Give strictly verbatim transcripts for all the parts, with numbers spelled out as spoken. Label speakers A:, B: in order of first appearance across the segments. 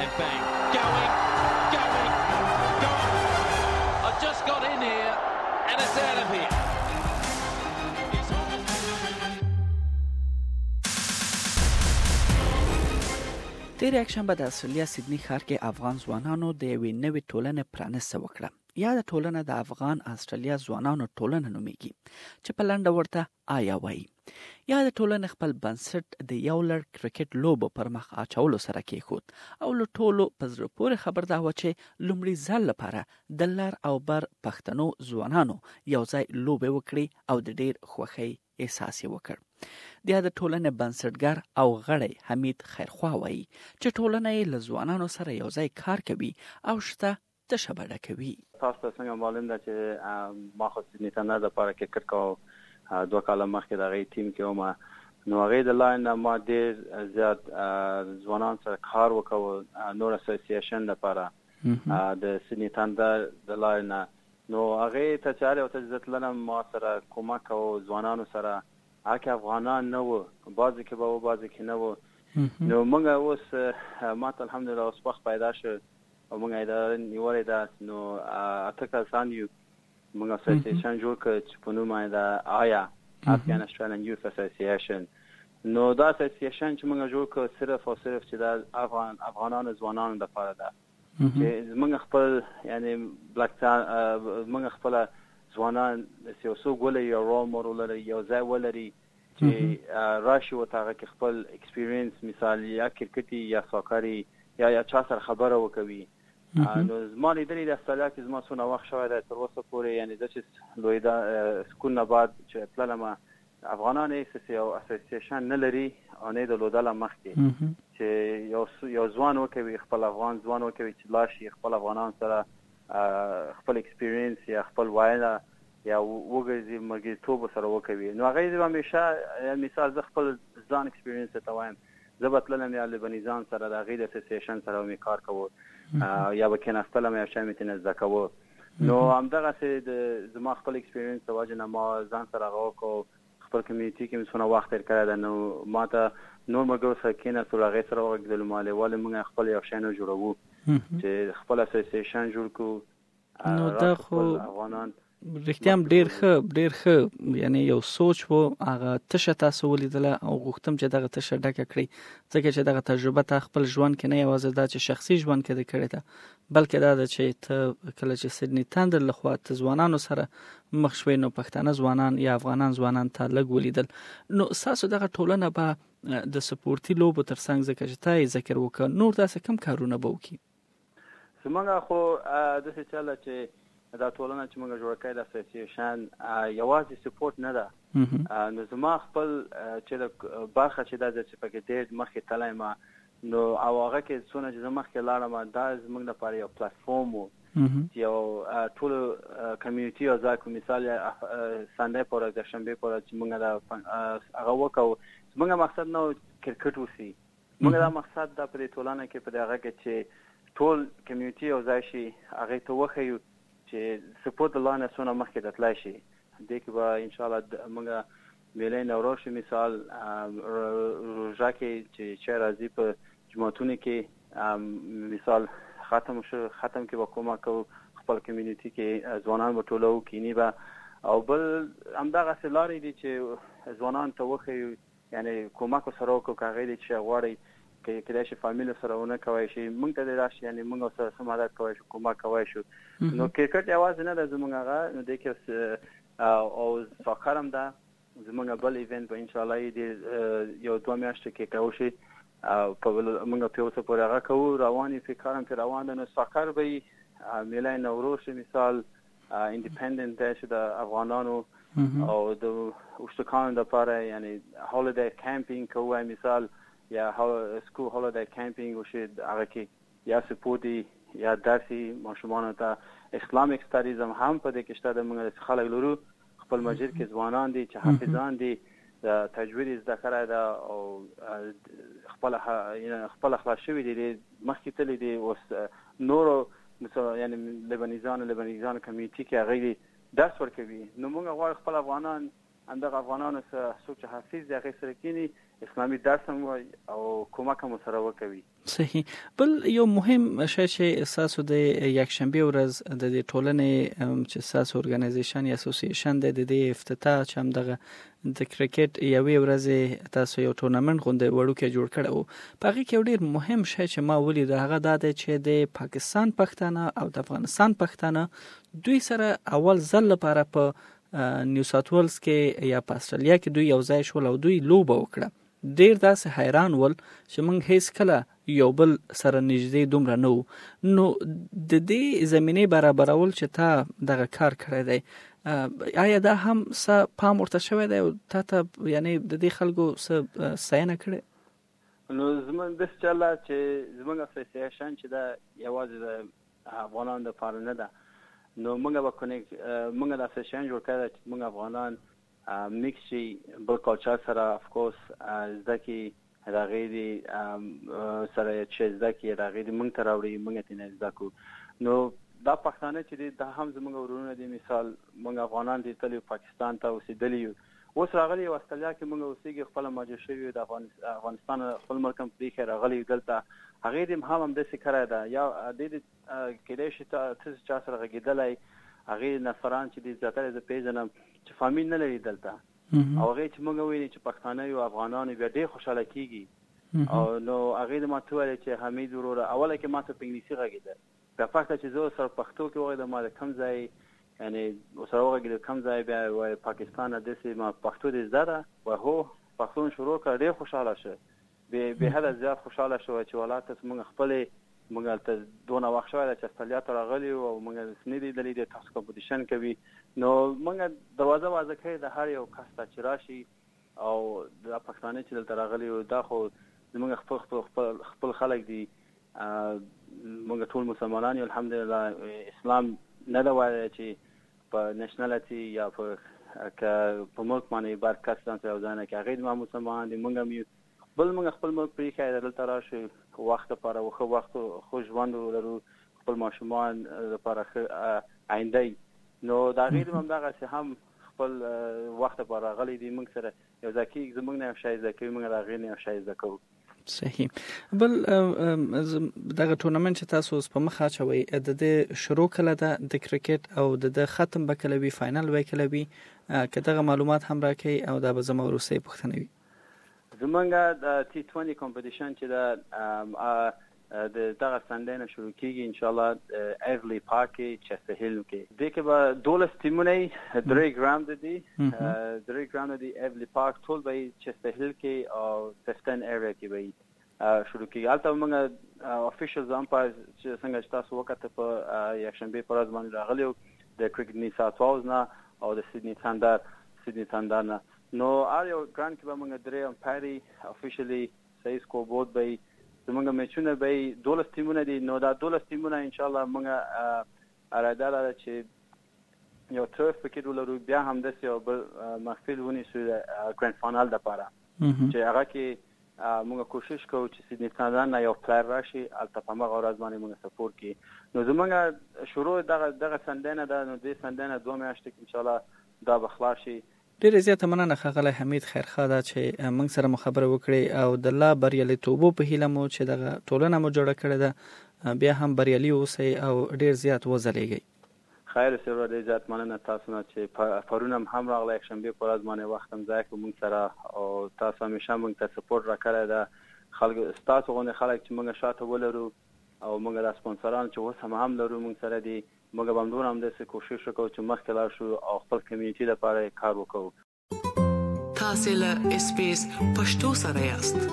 A: and bang. Going, going, going. I've just got in here and it's out of here.
B: تیر یکشنبه د استرالیا سیدنی ښار کې افغان ځوانانو د یوې نوې ټولنې پرانیسته وکړه. یاده ټولنه د افغان استرالیا ځوانانو ټولنه نومیږي چې په لنډه ورته آیا وایي. یاده ټولنه خپل بنسټ د یو لړ کرکټ لوبو پر مخ اچولو سره کېښود او له ټولو په زړه پورې خبر دا وه چې لومړي ځل لپاره د لر او بر پښتنو ځوانانو یو ځای لوبې وکړي او د ډېر خوښۍ احساس یې وکړ. د یاده ټولنې بنسټګر او غړی حمید خیرخوا وایي چې ټولنه یې له ځوانانو سره یو ځای کار کوي او شته تشه بډه کوي.
C: تاسو ته څنګه معلوم ده چې ما خو سیدني ته دپاره کرکټ کوم دوه کاله مخکې د هغې ټیم کې وم، نو هغې د لارې نه ما ډېر زیات ځوانان سره کار وکړو نور اسوسییشن دپاره د سیدني تندر د لارې نه، نو هغې ته چې هر یو ته زه تللم ما سره کومک کوو ځوانانو سره، هغه کې افغانان نه وو، بعضې کې به وو بعضې کې نه وو. نو موږ اوس ما ته الحمدلله اوس وخت پیدا شو او موږ اداره نیولې ده، نو اته کسان یو، موږ اسوسییشن جوړ کړ چې په نوم یې ده آیا افغان استرالیان یوث اسوسییشن. نو دا اسوسییشن چې موږ جوړ کړ صرف او صرف چې دا افغان افغانانو ځوانانو دپاره ده چې موږ خپل یعنی بلکتان موږ خپله ځوانان یو څوک ولري، یو رول ماډل ولري، یو ځای ولري چې راشي ورته هغه کې خپل اکسپیرینس مثال یا کرکټي یا ساکري یا یا چا سره خبره وکوي. نو زما لیدلي د استرالیا کې زما څونه وخت شوی دی تر اوسه پورې، یعنی زه چې لویدا سکول نه بعد چې تللم افغانان هیڅ یو اسوسییشن نه لري او نه د لودله مخکې چې یو یو ځوان وکوي، خپل افغان ځوان وکوي چې لاړ شي خپل افغانان سره خپل اکسپیرینس یا خپل وایله یا وګرځي ملګرتوب سره وکوي. نو هغې زه همیشه مثال زه خپل ځان اکسپیرینس ته وایم، زه به تللم یا لبنیزان سره د هغې د اسوسییشن سره مې کار کوو یا به کېناستلم یا شی مې ترېنه زده کوو. نو همدغسې د زما خپل اکسپیرینس د وجې نه ما ځان سره هغه وکړو، خپل کمیونټي کې مې څونه وخت تېر کړی ده، نو ما ته نور ملګرو سره کېناستلو، هغې سره وغږېدلو مالې ولې موږ خپل یو شی نه جوړوو چې خپل اسوسییشن جوړ کړو.
B: نو دا خو
C: افغانان
B: رښتیا هم ډېر ښه ډېر ښه یعنی یو سوچ و، هغه تشه تاسو ولیدله او غوښتم چې دغه تشه ډکه کړئ، ځکه چې دغه تجربه تا خپل ژوند کې نه یوازې دا چې شخصي ژوند کې دې کړې ده، بلکې دا ده چې ته کله چې سیدني تندر لخوا ته ځوانانو سره مخ شوې نو پښتانه ځوانان یا افغانان ځوانان تا لږ ولیدل. نو ستاسو دغه ټولنه به د سپورتي لوبو تر څنګ ځکه چې تا یې ذکر وکړه نور داسې کوم کارونه به وکړي؟
C: زموږ خو داسې چله چې دا ټولنه چې موږ جوړه کړې د اسوسییشن یوازې سپورټ نه ده، نو زما خپل چې د برخه چې دا چې پکې ډېر مخکې تللی یم نو او هغه کې څونه چې زه مخکې لاړم دا زموږ لپاره یو پلټفورم و چې یو ټولو کمیونټي یو ځای کړو، مثال سنډې په ورځ د شنبې په ورځ چې موږ دا هغه وکړو. زموږ مقصد نه و کرکټ وسي، موږ دا مقصد دا په دې ټولنه کې په دې هغه کې چې ټول کمیونټي یو ځای شي، هغې ته وښیو چې سپورت د لانه څونه مخکې ته تللی شي. دې کې به انشاءالله موږ میلې نوروز مثال روژه کې چې چای راځي په جوماتونو کې مثال ختم شو، ختم کې به کومک کوو خپل کمیونټي کې ځوانان به ټولو کینی به، او بل همدغسې لارې دي چې ځوانان ته وښیو یعنی کومک سره وکړو که هغې دي چې غواړئ که کېدای شي فامیل سره ونه کوی شي موږ ته دې راشي یعنی موږ سره څه مدد کوی شو کومک کوی شو. نو کرکټ یوازې نه ده زموږ هغه، نو دې کې او ساکر هم ده زموږ بل ایونټ به انشاءالله یې یو دوه میاشتې کې کوو شي په موږ په اوسه پورې هغه کوو، روان یې فکر هم پرې روان ده. نو ساکر به یې میله نوروز مثال انډیپندنت دی چې د افغانانو او د اوشتکانو دپاره یعنی هالیډی کیمپینګ کوو، مثال یا سکول هالیډی کیمپینګ وشي، هغه کې یا سپورټي یا درسي ماشومانو ته اسلامیک سټډیز هم هم په دې کې شته. د موږ خلک لرو خپل مسجد کې ځوانان دي چې حافظان دي، د تجوید زده کړی ده او خپل خپل خلاص شوي دي، مخکې تللی دي اوس نورو یعنی لبنیزانو لبنیزانو کمیونټي کې هغوی درس ورکوي. نو موږ غواړو خپل افغانان همدغه افغانانو سره څوک چې حافظ دي هغې سره کینی اسلامي درس هم وایي او کومک هم سره وکوي.
B: صحیح. بل یو مهم شی چې اساسو د یکشنبه ورځ د دې ټولنې چې اساس اورګنایزیشن یا اسوسییشن د دې افتتاح چې هم دغه د کرکټ یوې ورځې تاسو یو ټورنمنت غونډه وړوکې جوړ کړو. په هغه کې ډیر مهم شی چې ما ولید هغه دا دی چې د پاکستان پښتانه او د افغانستان پښتانه دوی سره اول ځل لپاره په نیو ساوث ولز کې یا په استرالیا کې دوی یو ځای شول او دوی لوبه وکړه. ډیر داسې حیران ول چې موږ هیڅ کله یو بل سره نږدې دومره نه وو. نو د دې زمینې برابرول چې تا دغه کار کړی دی، آیا دا هم څه پام ورته شوی دی او تا ته یعنی د دې خلکو څه ستاینه کړې؟
C: نو زموږ داسې چله چې زموږ اسوسییشن چې دا یوازې د افغانانو دپاره نه ده، نو موږ به کنیک موږ د اسوسییشن جوړ کړی چې موږ افغانان میکس شي بل کلچر سره افکورس زده کړي، د هغې د سره چې زده کړي د هغې د موږ ته راوړي، موږ ترې نه زده کړو. نو دا پښتانه چې دي دا هم زموږ ورونه دي. مثال موږ افغانان دي تللي پاکستان ته اوسېدلي یو، اوس راغلي یو استرالیا کې موږ اوسېږي، خپله مهاجر شوي یو، د افغانستان خپل ملک هم پرېښی راغلي یو دلته. هغې دې هم همداسې کړی ده. یا دې دې کیدای شي ته چا سره غږېدلی، هغې نفران چې دي زیاتره زه پېژنم چې فامیل نه لري دلته، او هغې چې موږ وویلې چې پښتانه یو افغانان بیا ډېر خوشحاله کېږي. او نو هغې د ما ته وویل چې حمید وروره اوله کې ما ته په انګلیسي غږېده، بیا فکر چې زه سره پښتو کې وغږېدم، ما د کوم ځای یعنې ورسره وغږېدم کوم ځای، بیا وایي پاکستان داسې ما پښتو دې زده ده، وایي هو پښتو شروع کړه، ډېر خوشحاله شه، بې حده زیات خوشحاله شوه چې والله ته موږ خپلې موږ هلته دونه وخت شوی ده چې استرالیا ته راغلي یو او موږ نه دي لیدلي دی تاسو کمپټیشن کوي. نو موږ دروازه وازه کړې د هر یو کس ته چې راشي، او دا پښتانه چې دلته راغلي یو دا خو زموږ خپل خپل خپل خلک دي، موږ ټول مسلمانان یو الحمدلله. اسلام نه ده وایي چې په نشنالټي یا په په ملک باندې بار کس ځان سره یو ځای نه کړي. هغې زما مسلمانان دي، موږ هم یو. بل موږ خپل ملک پرېښی دلته راشو وخت لپاره، ښه وخت ښه ژوند ولرو، خپل ماشومان لپاره ښه آینده. نو د هغې هم دغسې هم خپل وخت لپاره راغلی دي، موږ سره یو ځای کېږي، زموږ نه یو شی زده کوي، موږ د هغې نه یو شی زده کوو.
B: صحیح. بل دغه ټورنمنت چې تاسو اوس په مخ اچوئ د دې شروع کله ده د کرکټ او د د ختم به کله وي، فاینل به کله وي؟ که دغه معلومات هم راکړئ او دا به زما وروستۍ پوښتنه وي.
C: زمونږ د ټي ټوینټي کمپټیشن چې ده د دغه سنډې نه شروع کېږي انشاءالله ایورلی پارک کې چسته هیل کې. دې کې به دولس ټیمونه وي، درې ګراونډ دي، درې ګراونډ دي ایورلی پارک، ټول به چسته هیل کې او سفټن ایریا کې به شروع کېږي. هلته موږ افیشلز امپایر چې څنګه چې تاسو وکته په یکشنبې په ورځ باندې راغلي وو د کرکټ نیو ساوث ویلز نه او د سیدني تھندر سیدني تھندر نه. نو هر یو ګراند کې به موږ درې امپایري افیشلی صحیح سکور بورډ به زموږ میچونه به دولس ټیمونه دي. نو دا دولس ټیمونه انشاءالله موږ اراده لرو چې یو ټرف پکې ولرو، بیا همداسې یو بل محفل ونیسو د ګرانډ فائنل دپاره چې هغه کې موږ کوشش کوو چې سیدني تھندر نه یو پلیر راشي هلته په همغه ورځ باندې موږ سپورټ کړي. نو زموږ شروع دغه دغه سنډې نه ده، نو دې سنډې نه دوه میاشتې کې انشاءالله دا به خلاص شي.
B: ډیره زیاته مننه ښاغلی حمید خیرخوا ده چې موږ سره مو خبره وکړې او د لا بریالیتوبو په هیله مو چې دغه ټولنه مو جوړه کړې ده بیا هم بریالي اوسئ او ډیر زیات وځلیږئ.
C: خیر اوسئ ورور، ډېر زیات مننه تاسو نه چې پرون هم هم راغلی یکشنبې په ورځ باندې وخت هم ځای کړو موږ سره، او تاسو همیشه موږ ته سپورټ راکړی ده. خلک ستاسو غوندې خلک چې موږ شاته ولرو او موږ د سپانسران چې اوس هم هم لرو موږ سره دي، موږ به همدومره همداسې کوشش وکړو چې مخکې لاړ شو او خپل کمیونټي لپاره کار وکړو.
D: تاسو له اس پی اس پښتو سره یاست.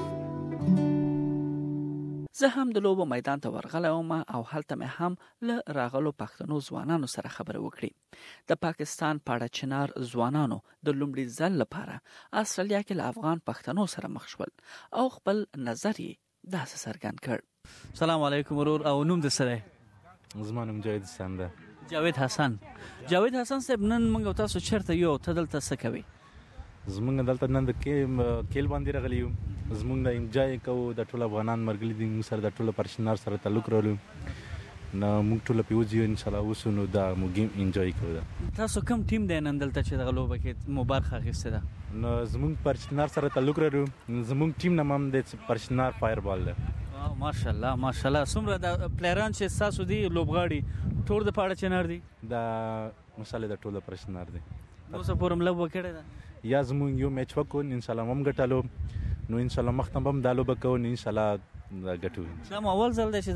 B: زه هم د لوبو میدان ته ورغلی وم او هلته مې هم له راغلو پښتنو ځوانانو سره خبرې وکړې. د پاکستان پاړه چنار ځوانانو د لومړي ځل لپاره استرالیا کې له افغان پښتنو سره مخ شول او خپل نظر یې داسې څرګند کړ. سلام علیکم ورور، او نوم دې څه دی؟
E: زما نوم جاوید حسن ده.
B: جاوید حسن. جاوید حسن صاحب، نن موږ تاسو چیرته یو؟ ته دلته څه کوي؟
E: زمونږ دلته نن د کیل باندې راغلی یو، زمونږ د انجای کوو، د ټول افغانان مرګلي دي موږ سره، د ټول پرشنار سره تعلق لرو. نو موږ ټول په وځو ان شاء الله وسو نو دا مو گیم انجوای کوو.
B: تاسو کوم ټیم دی نن دلته چې دغه لوبه کې مبارک اخیسته ده؟
E: نو زموږ پرچنار سره تعلق لرو، زموږ ټیم نام هم د پرچنار فایربال ده.
B: ماشاءالله ماشاءالله. څومره د پلیران چې تاسو دی لوبغاړي ټول د پاړه چنار دي؟
E: دا مساله د ټوله پرچنار دي.
B: اوس پورم لوب وکړه ده
E: یا زموږ یو میچ وکړو ان شاء الله هم ګټالو، نو ان شاء الله مختم هم دا لوبه کوو ان شاء الله ګټو.
B: دا اول ځل دی چې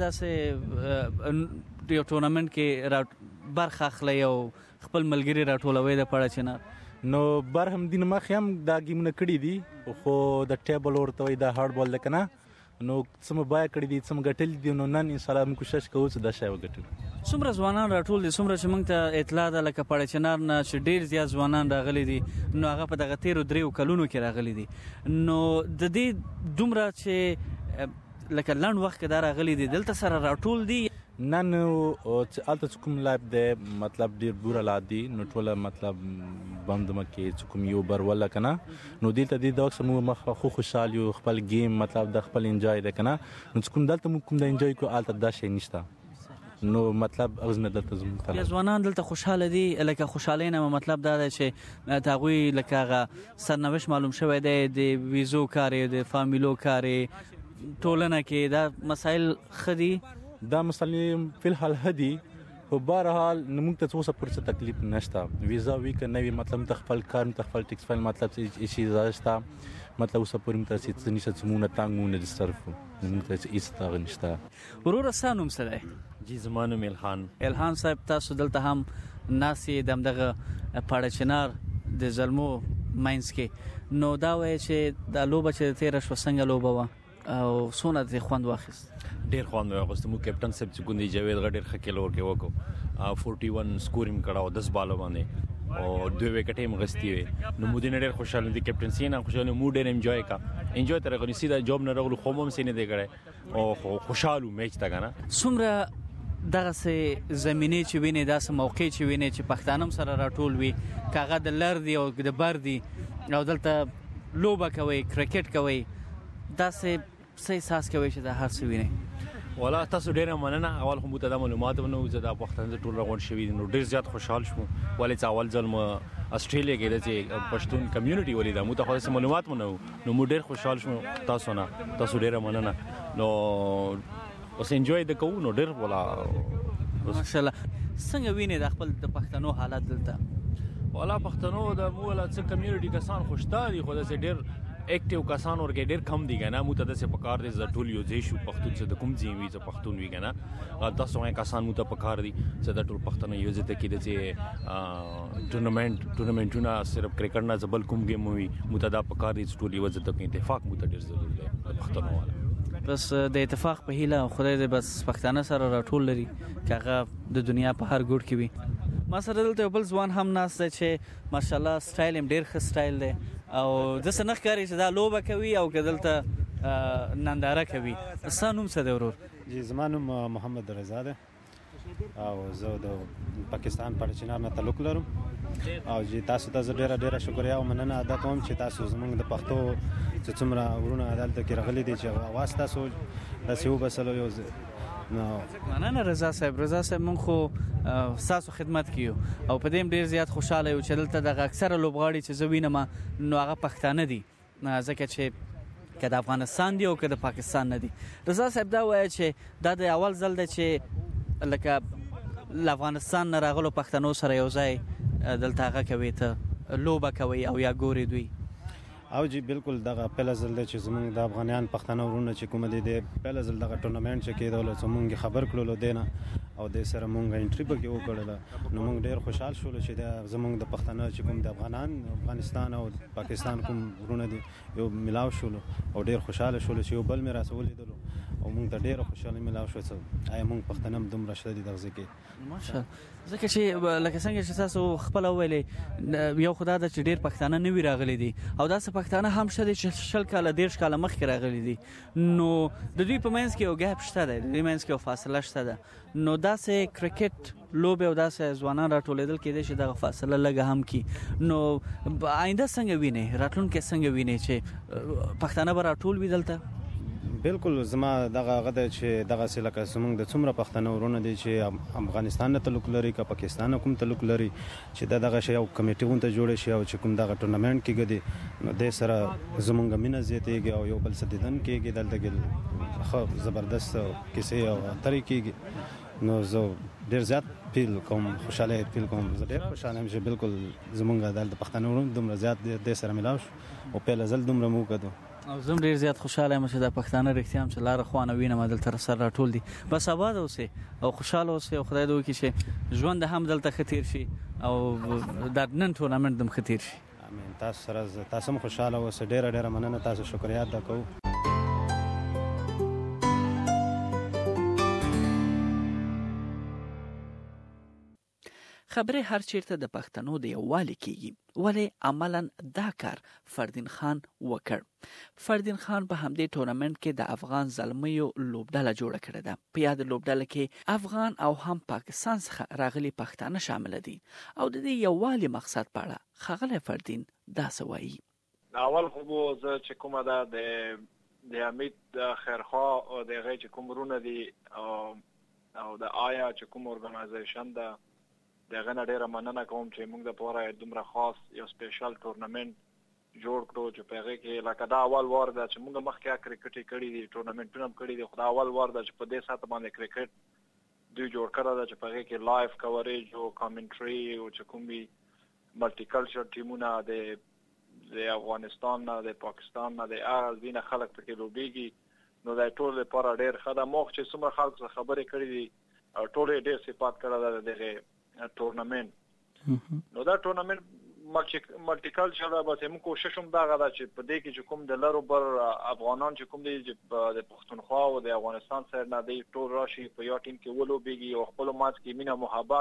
B: داسې یو ټورنمنت کې برخه اخلي او خپل ملګري راټولوي د پاړه چنار.
E: نو بر هم دین مخ هم دا گیمونه کړی دي خو د ټیبل ورته وي د هارد بال لکنه نو سم بای کړی دي سم ګټل دي نو نن ان شاء الله موږ کوشش کوو چې دا شی وګټو.
B: څومره ځوانان راټول دي، څومره چې موږ ته اطلاع ده لکه پاړه چنار نه چې ډیر زیات ځوانان راغلي دي، نو هغه په دغه تیرو دریو کلونو کې راغلي دي. نو د دې دومره چې لکه لنډ وخت کې دا راغلي دي دلته سره راټول دي
E: نن چې الته کوم لایب دی مطلب ډیر بور حالات دي نو ټوله مطلب بند مکه کوم یو بر ولا کنه نو دلته د دوه سمو مخ خو خوشحال یو خپل گیم مطلب د خپل انجوای ده کنه نو کوم دلته کوم د انجوای کو الته دا شي نشته نو مطلب اغزنه دلته زموږ
B: ته ځوانان دلته خوشاله دي لکه خوشالینه مطلب دا ده چې تاغوی لکه سرنوشت معلوم شوی دی د ویزو کاري د فامیلو کاري ټولنه کې دا مسائل خدي
E: دا مسلې په الحال هدي خو بهرحال موږ ته څه پر څه تکلیف نشته ویزا وی ک نوې مطلب تخفل کار تخفل ټیکس فایل مطلب شي زاشتا مطلب اوس پرې مت څه نشه څمونه تانګونه د صرف موږ ته ایستغ نشته.
B: ورور سانوم سره
F: جی زمانو ملخان
B: الهان صاحب تاسو دلته هم ناسي دمدغه پاړه چنار د زلمو ماینز کې نو دا وای چې د لوبه چې تیر شو څنګه لوبه وا او سونه د خوند واخیست
F: ډیر خوند واخیست مو کیپټن صاحب چې ګوندې جاوید غډیر خکل ورکه وکړو اکاسی سکورینګ کړهو دس بالو باندې او دوه وکټې مغستی وي نو مو دې ډیر خوشاله دي کیپټنسی نه خوشاله مو ډیر انجوای کا انجوای تر غو سیده جوب نه رغلو خو هم سینې دی کړه او خوشاله میچ تا کنه
B: څومره دغه سه زمینه چې ویني داسه موقع چې ویني چې پښتانم سره راټول وي کاغه د لر دی او د بر دی او دلته لوبه کوي کرکټ کوي داسه سې احساس کوي چې دا هر څه ویني
F: ولا تاسو ډیره مننه اول خو متدا معلومات ونو زدا پښتون ټول راغون شوی نو ډیر زیات خوشحال شوم ولې چې اول ځل ما استرالیا کې د پښتون کمیونټي ولیدا مو ته خو معلومات ونو نو مو ډیر خوشحال شوم تاسو نه تاسو ډیره مننه نو اوس انجوای د کو نو ډیر ولا
B: ماشاءالله. څنګه ویني د خپل د پښتنو حالت دلته
F: ولا پښتنو د مو ولا څه کمیونټي کسان خوشتاري خو د ډیر اکټیو کسان ورګه ډیر کم دي کنه مو ته د څه پکار دي زټول یو ځای شو پښتون څه د کوم ځای وي ز پښتون وی کنه تاسو یې کسان مو ته پکار دي چې د ټول پښتون یو ځای ته کې د چې ټورنمنت ټورنمنټونه صرف کرکټ نه زبل کوم گیم وي مو ته دا پکار دي چې ټول یو ځای ته اتفاق مو ته ډیر ضروري دی پښتون والا
B: بس د اتفاق په هیله خدای دې بس پښتانه سره راټول لري کاغه د دنیا په هر ګوټ کې وي. ما سره دلته بل ځوان هم ناست چې ماشاءالله سټایل هم ډیر ښه سټایل دی او د سنخ کاری چې دا لوبه کوي او کدلته ننداره کوي. سانوم څه دی ورور؟
G: جی زمانوم محمد رضا ده او زه د پاکستان پر چنار نه تعلق لرم او جی تاسو ته ډیره ډیره شکریا او مننه ادا کوم چې تاسو زموږ د پښتو چې څومره ورونه عدالت کې راغلي دي چې اواز تاسو د سیو بسلو یو نو
B: مننه رضا صاحب. رضا صاحب مونږ خو تاسو خدمت کیو او په دې ډیر زیات خوشاله یو چې دلته د اکثره لوبغاړي چې زوینه ما نو هغه پښتانه دي ځکه چې کله افغانستان دی او کله پاکستان نه دي. رضا صاحب دا وایي چې دا د اول ځل دی چې لکه افغانستان نه راغلو پښتنو سره یو ځای دلته هغه کوي ته لوبه کوي او یا ګوري دوی
G: او جی بالکل دغه پهلا ځل چې زمونږ د افغانان پښتنو ورونه چې کوم دي د پهلا ځل دغه ټورنمنت چې کېدل چې مونږ خبر کړلو دینه او د سره مونږ انټری پکې وکړل نو مونږ ډیر خوشحال شول چې د زمونږ د پښتنو چې کوم د افغانان افغانستان او پاکستان کوم ورونه دي یو ملاو شول او ډیر خوشاله شول چې یو بل مې راسول دي او مونږ ته ډیر خوشاله ملاو شو چې آی مونږ پښتنم دومره شته دي دغه کې
B: ماشاءالله. ځکه چې لکه څنګه چې تاسو خپل ویلې یو خدای د چې ډیر پښتانه نه وی راغلي دي او دا څه پښتانه هم شته چې شل کاله دیرش کاله مخکې راغلي دي نو د دوی په منځ کې یو ګاپ شته دی د دوی منځ کې یو فاصله شته ده نو دا سه کرکټ لوبه او دا سه ځوانان راټولېدل کېدای شي دغه فاصله لږه هم کی نو آینده څنګه ویني راتلونکي څنګه ویني چې پښتانه به راټول وي دلته
G: بالکل زما دغه غده چې دغه سلکه سمون د څومره پښتنو ورونه دي چې افغانستان ته تعلق لري که پاکستان کوم تعلق لري چې دغه شی او کمیټه ونته جوړ شي او چې کوم دغه ټورنمنت کې غدي نو د سره زمونږ مینه زیاتېږي او یو بل څه دیدن کېږي دلته کې خو زبردست کیسه او طریقې نو زه ډیر زیات فیل کوم خوشاله فیل کوم زه ډیر خوشاله یم چې بالکل زمونږ د پښتنو ورونه دومره زیات د سره ملاو او په لزل دومره مو کړو
B: او زم ډیر زیات خوشاله یم چې د پښتانه رښتیا هم چې لار خوانه وینم دلته تر سره راټول دي بس آباد اوسئ او خوشاله اوسئ او خدای دې وکړي چې ژوند هم دلته ختیر شي او د نن ټورنمنت دم ختیر شي
G: امين تاسو سره تاسو هم خوشاله اوسئ ډیر ډیر مننه تاسو شکریا ادا کوم
B: خبره هر چیرته د پښتنو د یووالي کیږي ولی عملاً دا کار فردین خان وکړ فردین خان په همدې ټورنمنت کې د افغان زلمیو لوبډله جوړه کړې ده په یاد لوبډله کې افغان او هم پاکستان څخه راغلي پښتانه شامل دي او د دې یووالي مقصد په اړه ښاغلی فردین دا څه وایي
H: اول خو زه چې کومه ده د د حمید خیرخوا او د هغې چې کوم ورونه دي او د آیا چې کوم ارګنایزیشن ده دغه نه ډیره مننه کوم چې موږ د پوره دومره خاص یو سپیشل ټورنمنت جوړ کړو چې په هغه کې لکه دا اول وار ده چې موږ مخکې کرکټ کړی دي ټورنمنټونه هم کړی دي خو دا اول وار ده چې په دې ساعت باندې کرکټ دوی جوړ کړی ده چې په هغه کې لایف کوریج او کامنټري او چې کوم وي ملټي کلچر ټیمونه د د افغانستان نه د پاکستان نه د ارزینه خلک پکې لوبېږي نو دا ټول لپاره ډیر خدمات چې څومره خلک خبرې کړې دي ټول ډیر صفات کړل دغه ټورنمنت نو دا ټورنمنت ملټي کلچر به موږ کوشش هم دا غواړو چې په دې کې چې کوم د لارو بر افغانان چې کوم دي د پښتونخوا او د افغانستان سره نه دی ټول راشي په یو ټیم کې ولوبېږي او خپل ماځ کې مینه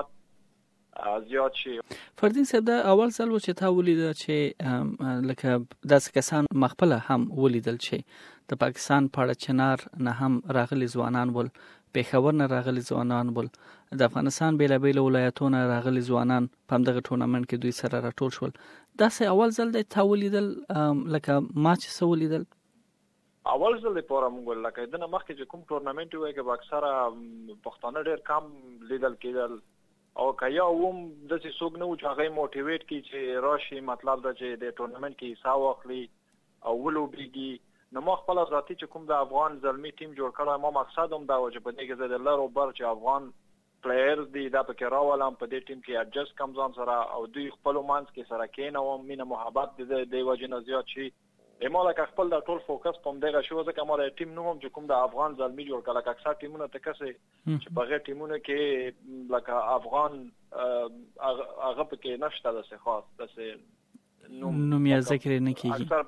H: محبت زیات شي
B: فردین صاحب دا اول ځل و چې تا ولید چې لکه داسې کسان مخبله هم ولیدل چې د پاکستان په اړه چنار نه هم راغلي ځوانان ول پېښور نه راغلي ځوانان ول د افغانستان بیلابیل ولایتونو راغلي ځوانان په همدغه ټورنمنت کې دوی سره راټول شول دا سه اول ځل د تاولیدل لکه ما چې سو لیدل
H: اول ځل لپاره موږ لکه دنه مخکې چې کوم ټورنمنت وای کې اکثره پښتانه ډېر کم لیدل کېدل او کیا ووم د څه څوک نه و چې هغه موټیویټ کی چې راشي مطلب دا چې د ټورنمنت کې حصہ واخلي او ولوبېږي نو ما خپل ذاتي چې کوم د افغان زلمی ټیم جوړ کړی ما مقصد هم دا و چې په دې کې زه د لارو بر چې افغان پلیئرز دي دا پکې راولم په دې ټیم کې اډجسټ کم ځان سره او دوی خپل مانس کې سره کېنوم مینه محبت د دې وجه نه زیات شي ما لکه خپل د ټول فوکس په دغه شو ځکه ما د ټیم نوم چې کوم د افغان زلمی جوړ کړل لکه اکثر ټیمونه ته کسه چې په غیر ټیمونه کې لکه افغان هغه پکې نشته د څه خاص د څه
B: نوم یې ذکر نه کیږي
H: اکثر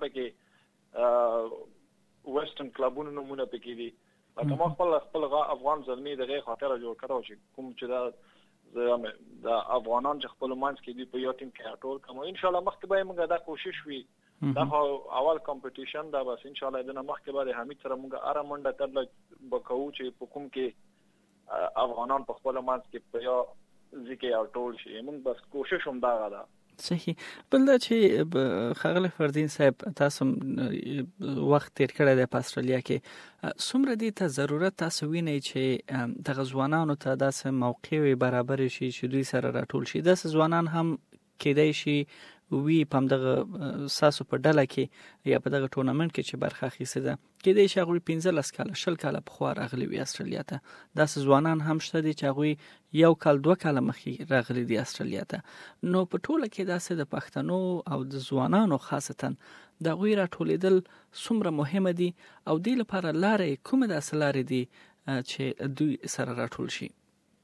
H: پکې ویسټرن کلبونو نمونه پکې دي لکه ما خپل خپل افغان زلمی دغه خاطر جوړ کړو چې کوم چې دا د افغانان چې خپل مانس کې دی په یو ټیم کې ټول کوم ان شاء الله مخکې به موږ دا کوشش وی دا اول کمپټیشن دا بس ان شاء الله دنه مخکې به حمید سره موږ اره منډه تل بکو چې په کوم کې افغانان په خپل مانس کې په یو ځکه ټول شي موږ بس کوشش هم دا غواړو
B: صحیح بل دا چې خغل فردین صاحب تاسو وخت تیر کړی د استرالیا کې څومره دي ته ضرورت تاسو وینئ چې د غزوانانو ته داسې موقع برابر شي چې دوی سره راټول شي داسې ځوانان هم کېدای شي وی پم دغه ساسو په ډله کې یا په دغه ټورنمنت کې چې برخه اخیسته ده کېدای شي هغه پنځلس کاله شل کاله په خو راغلي وي استرالیا ته داسې ځوانان هم شته دي چې هغه یو کال دوه کاله مخکې راغلي دي استرالیا ته نو په ټوله کې داسې د پښتنو او د ځوانانو خاصتا د غوی راټولیدل څومره مهمه دي او د لپاره لارې کومه د اصلارې دي چې دوی سره راټول شي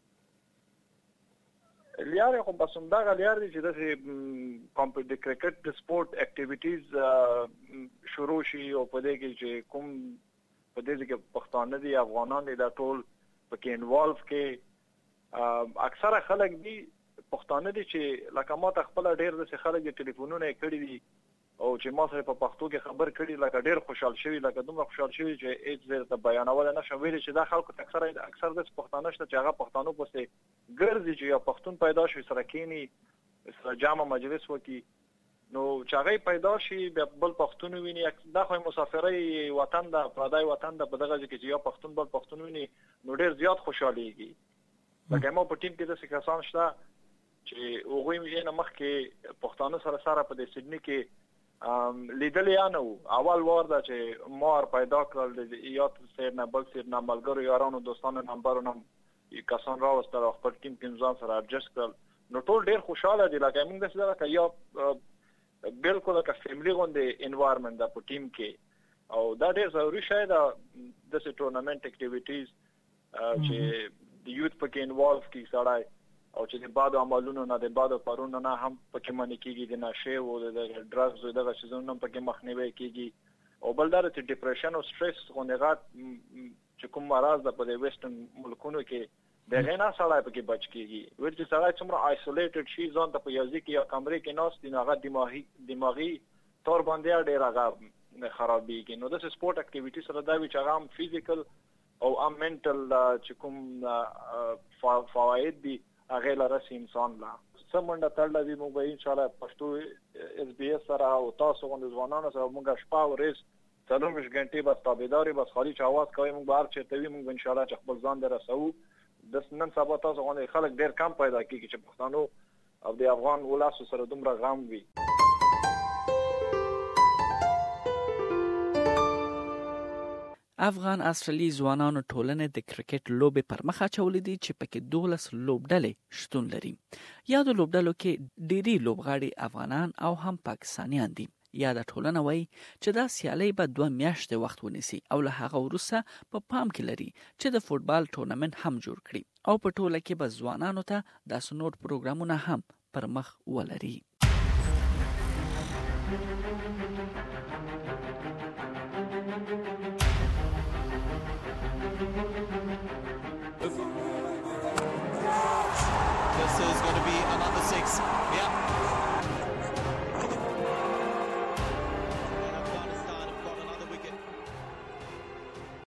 H: لیارې خو بس همدغه لیارې چې داسې کمپ د کرکټ د سپورت اکټیویټیز شروع شي او په دې کې چې کوم په دې کې پښتانه دي افغانان دي دا ټول پکې انوالو کې اکثره خلک دي پښتانه دي چې لکه ما ته خپل ډېر د خلک ټلیفونونه کړي دي او چې ما سره په پښتو کې خبر کړي لکه ډېر خوشحال شوی لکه دومره خوشحال شوی چې هیڅ زه ته بیانول نه شم ویل چې دا خلکو اکثر اکثر د پښتانه شته چې هغه پښتنو پسې ګرځي چې یو پښتون پیدا شي سره کینی سره جامع مجلس وکي نو چاغې پیدا شي بل پښتون ویني دا خو مسافرۍ وطن دا پردای وطن دا په دغه ځکه چې یو پښتون بل پښتون ویني نو ډیر زیات خوشاليږي لکه مو په ټیم کې د سکاسان شته چې هغه یې نه مخ کې پښتانه سره سره په د سیدنی کې لیدل یا نو اول وار دا چې مار پیدا کړل یا سیر نه بل سیر نه ملګرو یارانو دوستانو نمبرونو کسان راوستل خپل ټیم کې ځان سره اډجست کړل نو ټول ډیر خوشاله دي لکه موږ د څه دا یا بالکل لکه فیملی غونډه انوایرنمنت دا په ټیم کې او دا ډیر ضروري شی دا د څه ټورنمنت اکټیویټیز چې د یوث پکې انوالو کی سړای او چې د باد عملونو نه د باد پرونو نه هم پکې منې کیږي د نشه او د ډرګز او دغه شیزونو پکې مخنیوي کیږي او بل دا چې ډیپریشن او سټرس غونډه چې کوم مرض د په ویسټرن ملکونو کې د غنا سړای پکې بچ کیږي ورته سړای څومره آیسولیټډ شي ځان ته په یوځای کې یا کمرې کې ناست دی هغه دماغي دماغي تور باندې ډیر هغه خرابېږي نو د سپورت اکټیویټي سره دا وی چې هغه فزیکل او ام منټل چې کوم فواید دي هغه لري انسان لا سمونډه تړل دي موږ به ان شاء الله پښتو اس بي اس سره او تاسو غوښنه ځوانانو سره موږ شپه او ورځ څلور غنټې بس تابعداري بس خالي چې आवाज کوي موږ بهر چته وي موږ ان شاء الله چې خپل ځان درسو د نن سبا تاسو غوښنه خلک ډیر کم پیدا کیږي چې پښتنو او د افغان ولاسو سره دومره غام وي
B: افغان استرالی ځوانانو ټولنې د کرکټ لوبې پر مخ اچولې دي چې پکې دولس لوبډلې شتون لري یا د لوبډلو کې ډېری لوبغاړي افغانان او هم پاکستانیان دي یا د ټولنه وای چې دا سیالي به دوه میاشتې وخت ونیسي او له هغه وروسته په پام کې لري چې د فوتبال ټورنمنت هم جوړ کړي او په ټوله کې به ځوانانو ته د سنوټ پروګرامونه هم پر مخ ولري
I: This is going to be another six. Yeah.